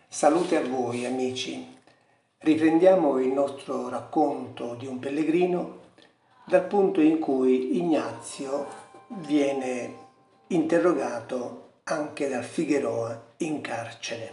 Salute a voi amici, riprendiamo il nostro racconto di un pellegrino dal punto in cui Ignazio viene interrogato anche da Figueroa in carcere.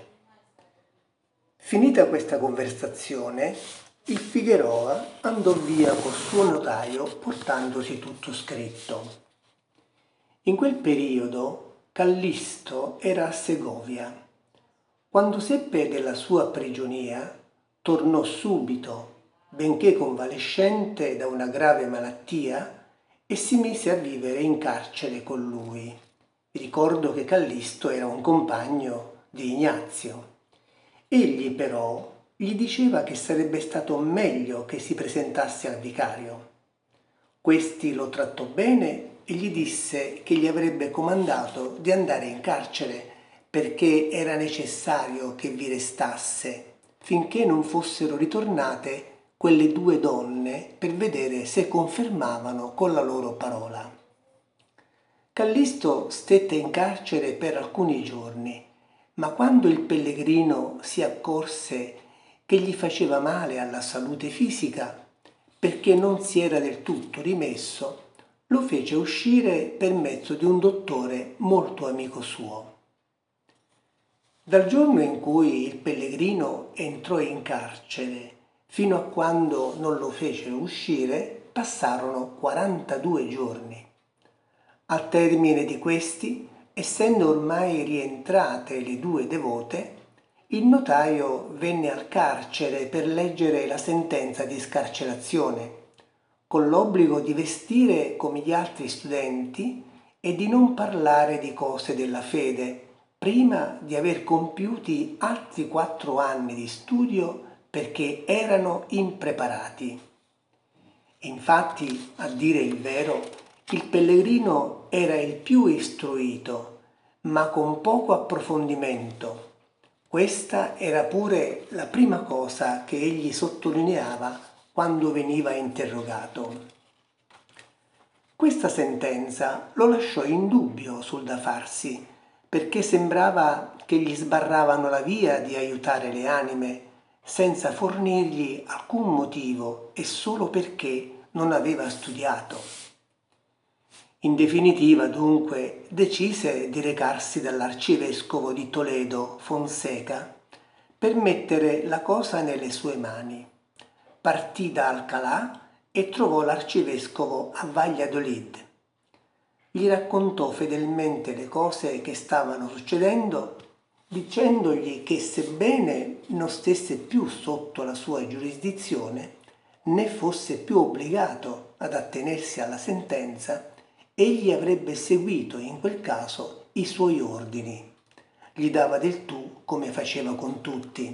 Finita questa conversazione, il Figueroa andò via col suo notaio portandosi tutto scritto. In quel periodo Callisto era a Segovia. Quando seppe della sua prigionia, tornò subito, benché convalescente da una grave malattia, e si mise a vivere in carcere con lui. Vi ricordo che Callisto era un compagno di Ignazio. Egli però gli diceva che sarebbe stato meglio che si presentasse al vicario. Questi lo trattò bene e gli disse che gli avrebbe comandato di andare in carcere perché era necessario che vi restasse finché non fossero ritornate quelle due donne per vedere se confermavano con la loro parola. Callisto stette in carcere per alcuni giorni, ma quando il pellegrino si accorse che gli faceva male alla salute fisica, perché non si era del tutto rimesso, lo fece uscire per mezzo di un dottore molto amico suo. Dal giorno in cui il pellegrino entrò in carcere fino a quando non lo fecero uscire passarono 42 giorni. Al termine di questi, essendo ormai rientrate le due devote, il notaio venne al carcere per leggere la sentenza di scarcerazione, con l'obbligo di vestire come gli altri studenti e di non parlare di cose della fede, prima di aver compiuti altri 4 anni di studio perché erano impreparati. Infatti, a dire il vero, il pellegrino era il più istruito, ma con poco approfondimento. Questa era pure la prima cosa che egli sottolineava quando veniva interrogato. Questa sentenza lo lasciò in dubbio sul da farsi, perché sembrava che gli sbarravano la via di aiutare le anime senza fornirgli alcun motivo e solo perché non aveva studiato. In definitiva, dunque, decise di recarsi dall'arcivescovo di Toledo, Fonseca, per mettere la cosa nelle sue mani. Partì da Alcalá e trovò l'arcivescovo a Valladolid. Gli raccontò fedelmente le cose che stavano succedendo, dicendogli che sebbene non stesse più sotto la sua giurisdizione, né fosse più obbligato ad attenersi alla sentenza, egli avrebbe seguito in quel caso i suoi ordini. Gli dava del tu come faceva con tutti.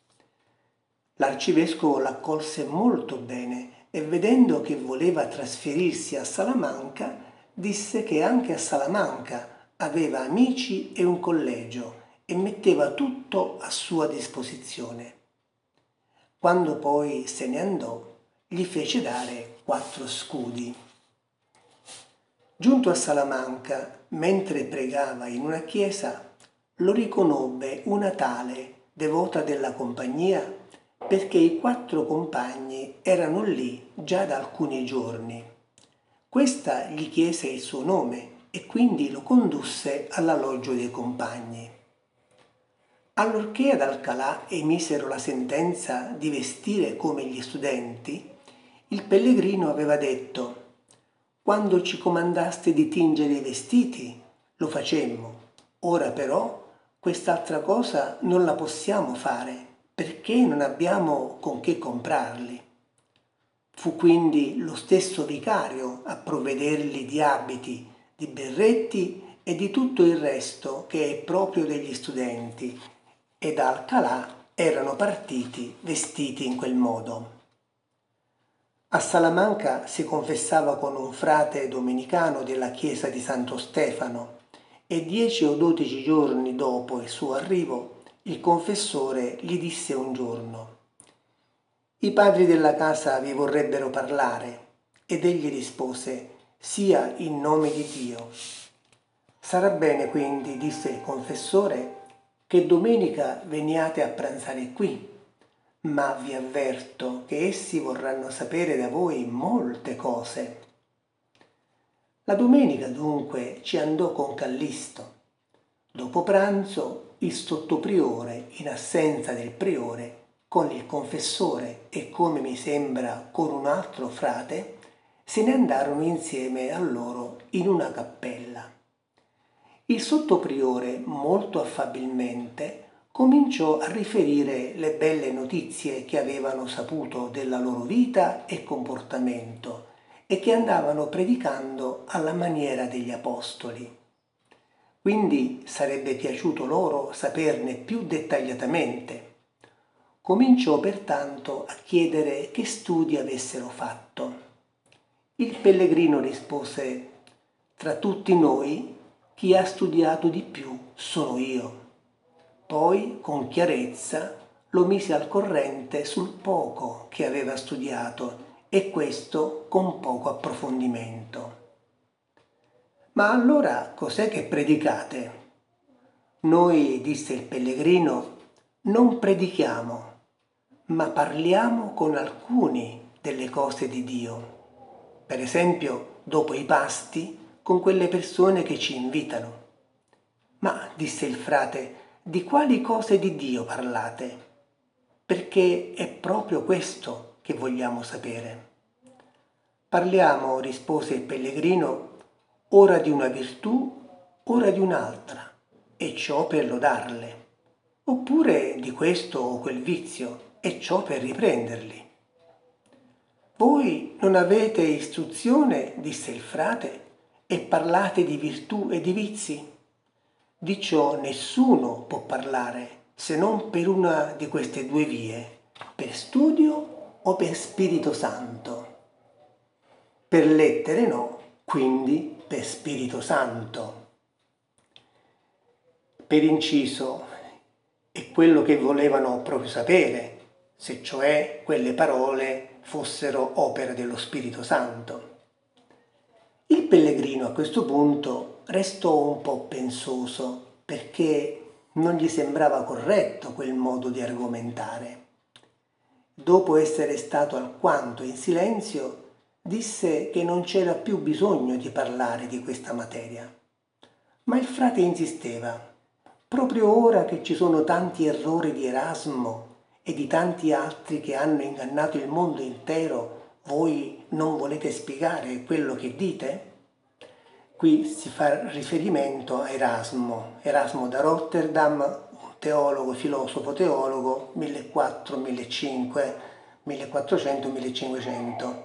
L'arcivescovo l'accolse molto bene e vedendo che voleva trasferirsi a Salamanca, disse che anche a Salamanca aveva amici e un collegio e metteva tutto a sua disposizione. Quando poi se ne andò, gli fece dare 4 scudi. Giunto a Salamanca, mentre pregava in una chiesa, lo riconobbe una tale, devota della compagnia, perché i 4 compagni erano lì già da alcuni giorni. Questa gli chiese il suo nome e quindi lo condusse all'alloggio dei compagni. Allorché ad Alcalá emisero la sentenza di vestire come gli studenti, il pellegrino aveva detto: «Quando ci comandaste di tingere i vestiti, lo facemmo. Ora però quest'altra cosa non la possiamo fare, perché non abbiamo con che comprarli». Fu quindi lo stesso vicario a provvedergli di abiti, di berretti e di tutto il resto che è proprio degli studenti, e da Alcalá erano partiti vestiti in quel modo. A Salamanca si confessava con un frate domenicano della chiesa di Santo Stefano e 10 o 12 giorni dopo il suo arrivo il confessore gli disse un giorno: «I padri della casa vi vorrebbero parlare», ed egli rispose: «Sia in nome di Dio». «Sarà bene quindi», disse il confessore, che domenica veniate a pranzare qui, ma vi avverto che essi vorranno sapere da voi molte cose. La domenica dunque ci andò con Callisto. Dopo pranzo il sottopriore, in assenza del priore, con il confessore e, come mi sembra, con un altro frate, se ne andarono insieme a loro in una cappella. Il sottopriore, molto affabilmente, cominciò a riferire le belle notizie che avevano saputo della loro vita e comportamento e che andavano predicando alla maniera degli apostoli. Quindi sarebbe piaciuto loro saperne più dettagliatamente. Cominciò pertanto a chiedere che studi avessero fatto. Il pellegrino rispose: tra tutti noi chi ha studiato di più sono io. Poi, con chiarezza, lo mise al corrente sul poco che aveva studiato, e questo con poco approfondimento. Ma allora cos'è che predicate? Noi, disse il pellegrino, non predichiamo, ma parliamo con alcuni delle cose di Dio. Per esempio, dopo i pasti, con quelle persone che ci invitano. Ma, disse il frate, di quali cose di Dio parlate? Perché è proprio questo che vogliamo sapere. Parliamo, rispose il pellegrino, ora di una virtù, ora di un'altra, e ciò per lodarle, oppure di questo o quel vizio, e ciò per riprenderli. Voi non avete istruzione, disse il frate, e parlate di virtù e di vizi? Di ciò nessuno può parlare se non per una di queste due vie, per studio o per Spirito Santo. Per lettere no, quindi per Spirito Santo. Per inciso, è quello che volevano proprio sapere, se cioè quelle parole fossero opere dello Spirito Santo. Il pellegrino a questo punto restò un po' pensoso, perché non gli sembrava corretto quel modo di argomentare. Dopo essere stato alquanto in silenzio, disse che non c'era più bisogno di parlare di questa materia. Ma il frate insisteva: proprio ora che ci sono tanti errori di Erasmo e di tanti altri che hanno ingannato il mondo intero, voi non volete spiegare quello che dite? Qui si fa riferimento a Erasmo da Rotterdam, un teologo, filosofo teologo, 1400-1500,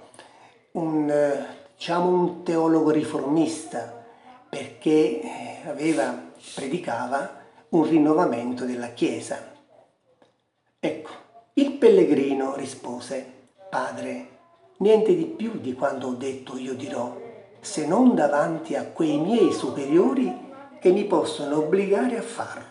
un teologo riformista, perché predicava un rinnovamento della Chiesa. Ecco, il pellegrino rispose: Padre, niente di più di quanto ho detto io dirò, se non davanti a quei miei superiori che mi possono obbligare a farlo.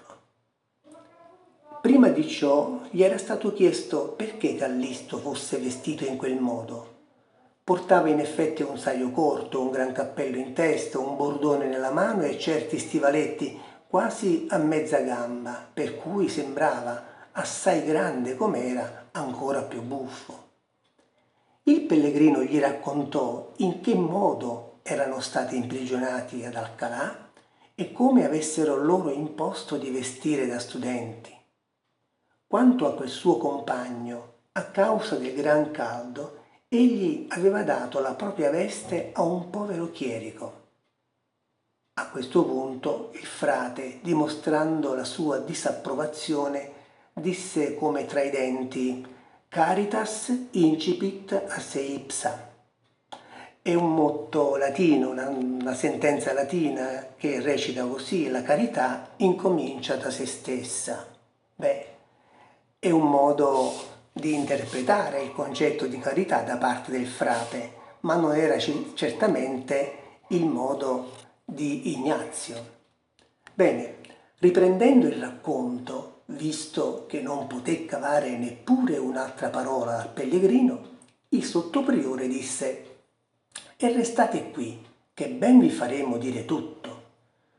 Prima di ciò gli era stato chiesto perché Callisto fosse vestito in quel modo. Portava in effetti un saio corto, un gran cappello in testa, un bordone nella mano e certi stivaletti quasi a mezza gamba, per cui sembrava, assai grande com'era, ancora più buffo. Il pellegrino gli raccontò in che modo erano stati imprigionati ad Alcalà e come avessero loro imposto di vestire da studenti. Quanto a quel suo compagno, a causa del gran caldo, egli aveva dato la propria veste a un povero chierico. A questo punto il frate, dimostrando la sua disapprovazione, disse come tra i denti: Caritas incipit a se ipsa. È un motto latino, una sentenza latina che recita così: la carità incomincia da se stessa. Beh, è un modo di interpretare il concetto di carità da parte del frate, ma non era certamente il modo di Ignazio. Bene, riprendendo il racconto, visto che non poté cavare neppure un'altra parola al pellegrino, il sottopriore disse: E restate qui, che ben vi faremo dire tutto.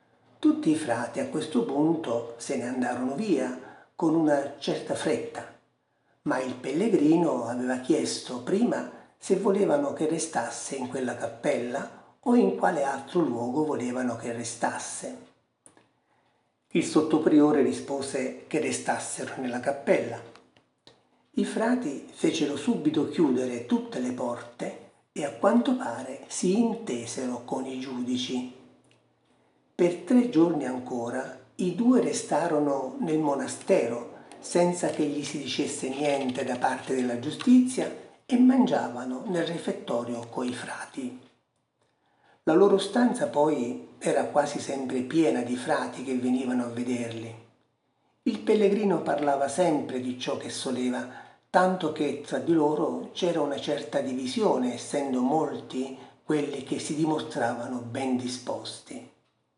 Tutti i frati a questo punto se ne andarono via con una certa fretta, ma il pellegrino aveva chiesto prima se volevano che restasse in quella cappella o in quale altro luogo volevano che restasse. Il sottopriore rispose che restassero nella cappella. I frati fecero subito chiudere tutte le porte e a quanto pare si intesero con i giudici. Per 3 giorni ancora i due restarono nel monastero senza che gli si dicesse niente da parte della giustizia e mangiavano nel refettorio coi frati. La loro stanza poi era quasi sempre piena di frati che venivano a vederli. Il pellegrino parlava sempre di ciò che soleva, tanto che tra di loro c'era una certa divisione, essendo molti quelli che si dimostravano ben disposti.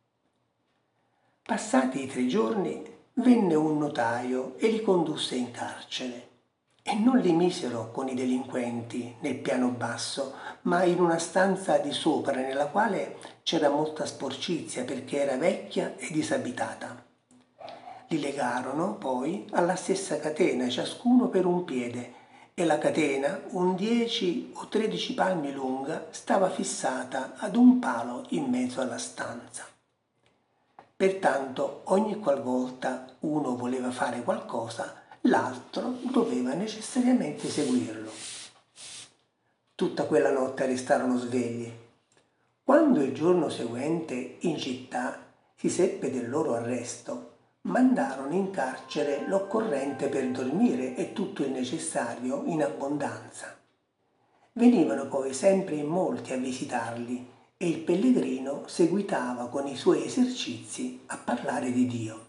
Passati i 3 giorni venne un notaio e li condusse in carcere. E non li misero con i delinquenti nel piano basso, ma in una stanza di sopra nella quale c'era molta sporcizia perché era vecchia e disabitata. Li legarono poi alla stessa catena, ciascuno per un piede, e la catena, un 10 o 13 palmi lunga, stava fissata ad un palo in mezzo alla stanza. Pertanto ogni qualvolta uno voleva fare qualcosa, l'altro doveva necessariamente seguirlo. Tutta quella notte restarono svegli. Quando il giorno seguente in città si seppe del loro arresto, mandarono in carcere l'occorrente per dormire e tutto il necessario in abbondanza. Venivano poi sempre in molti a visitarli e il pellegrino seguitava con i suoi esercizi a parlare di Dio.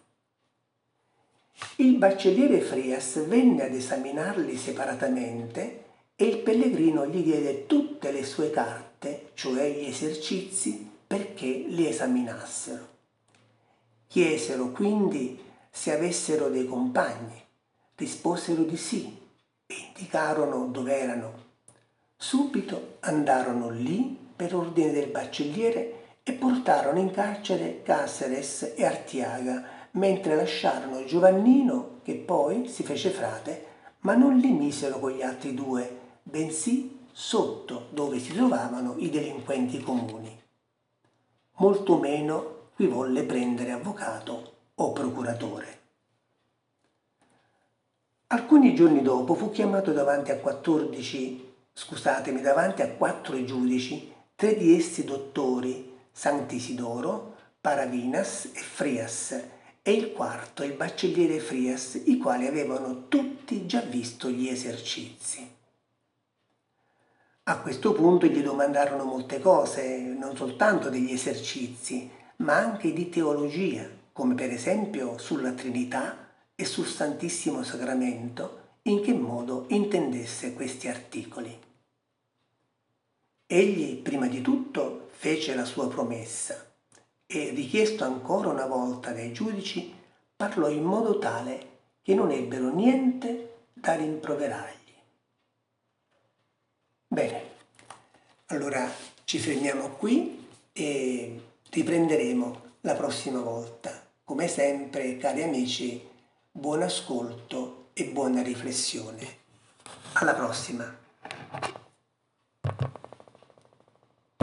Il baccelliere Frias venne ad esaminarli separatamente e il pellegrino gli diede tutte le sue carte, cioè gli esercizi, perché li esaminassero. Chiesero quindi se avessero dei compagni. Risposero di sì e indicarono dove erano. Subito andarono lì per ordine del baccelliere e portarono in carcere Caceres e Artiaga, mentre lasciarono Giovannino, che poi si fece frate, ma non li misero con gli altri 2, bensì sotto dove si trovavano i delinquenti comuni. Molto meno qui volle prendere avvocato o procuratore. Alcuni giorni dopo fu chiamato davanti a 4 giudici, 3 di essi dottori, Sant'Isidoro, Paravinas e Frias, e il quarto, il baccelliere Frias, i quali avevano tutti già visto gli esercizi. A questo punto gli domandarono molte cose, non soltanto degli esercizi, ma anche di teologia, come per esempio sulla Trinità e sul Santissimo Sacramento, in che modo intendesse questi articoli. Egli, prima di tutto, fece la sua promessa e, richiesto ancora una volta dai giudici, parlò in modo tale che non ebbero niente da rimproverargli. Bene, allora ci fermiamo qui e riprenderemo la prossima volta. Come sempre, cari amici, buon ascolto e buona riflessione. Alla prossima!